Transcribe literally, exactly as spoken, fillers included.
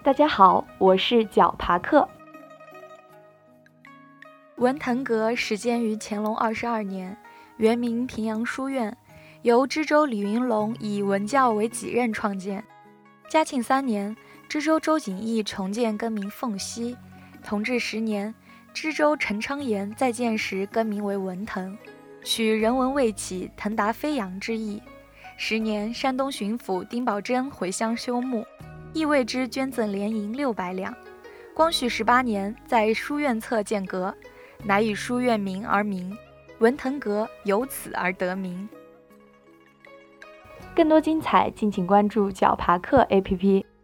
大家好，我是脚爬客。 文腾阁始建于乾隆二十二年，原名平阳书院，由知州李云龙以文教为己任创建。嘉庆三年，知州周景逸重建更名凤溪。同治十年，知州陈昌言在建时更名为文腾，取人文未起，腾达飞扬之意。十年，山东巡抚丁宝桢回乡修墓，亦为之捐赠连银六百两。光绪十八年，在书院侧建阁，乃以书院名而名，文腾阁由此而得名。 更多精彩，敬请关注脚爬客 A P P。